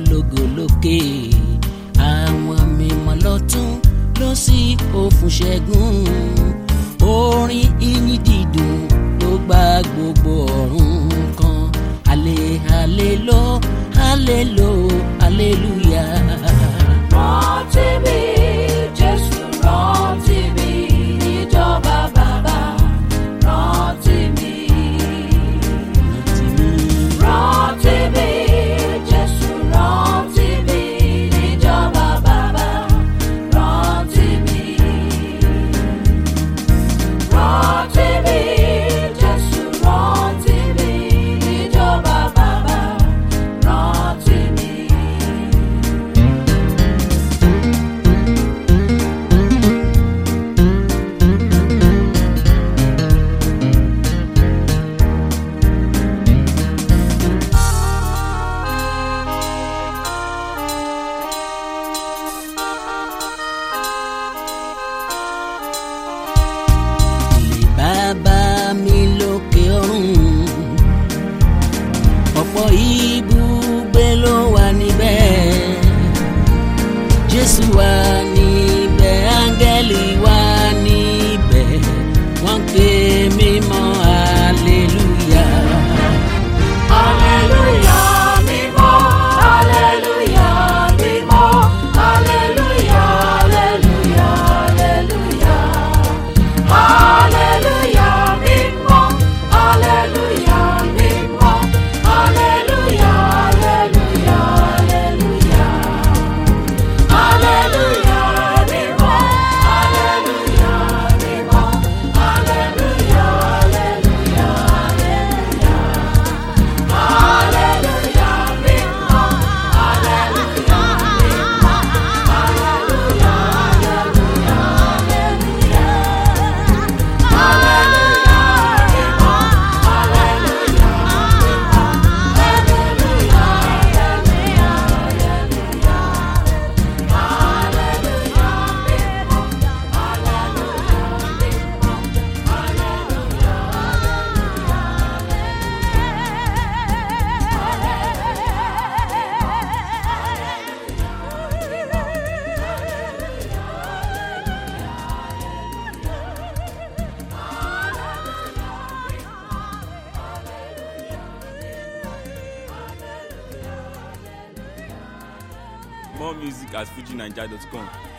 ológo lókè, àwọn mímọ́ lọ́tún lósì ó fún ṣẹ́gun. Orin ìyìn dídùn ló gba gbogbo ọ̀run kan. Alé alelo alelo aleluya. Rántí mi, Jésù rántí mi, níjọba bàbá rántí mi. Rántí mi, Jésù rántí mi, níjọba bàbá rántí mi. Rántí mi, Jésù rántí mi, níjọba bàbá rántí mi. Bàbá mi lókè ọ̀run, ọ̀pọ̀ ibùgbé ló wà níbẹ̀. Jésù wà níbẹ̀, áńgẹ́lì wà níbẹ̀, wọ́n ké mímọ́ hallelujah. Hallelujah, mímọ́, hallelujah, mímọ́, hallelujah, hallelujah, hallelujah. Hallelujah, mímọ́, hallelujah, mímọ́, hallelujah, hallelujah, hallelujah. Hallelujah, mímọ́, hallelujah, mímọ́, hallelujah, hallelujah, hallelujah. Hallelujah, mímọ́, hallelujah, mímọ́, hallelujah, hallelujah, More music at FujiNiger.com.